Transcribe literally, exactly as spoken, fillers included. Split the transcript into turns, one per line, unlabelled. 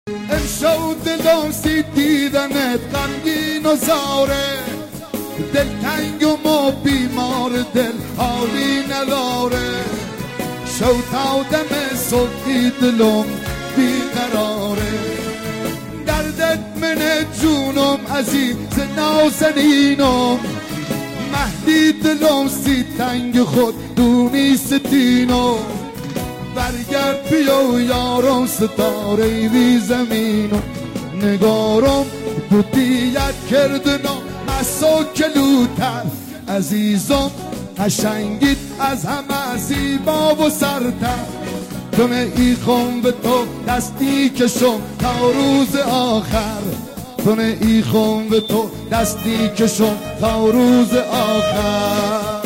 امشو دلم سی دیدنت غمگین و زاره، دلتنگ و ما بیمار دل حالی نداره. شو تا دم صبحی دلم بیقراره، دردت من جونم عزیز نازنینم. مهدی دلم سی تنگ خود دونی ستینو، برگرد بیا یارم ستاره بی زمینو. نگارم بودیت کردنم مسا کلوتر، عزیزم قشنگیت از همه زیبا و سرتر. تو ایخم به تو دستی کشم تا روز آخر، تو ایخم به تو دستی کشم تا روز آخر.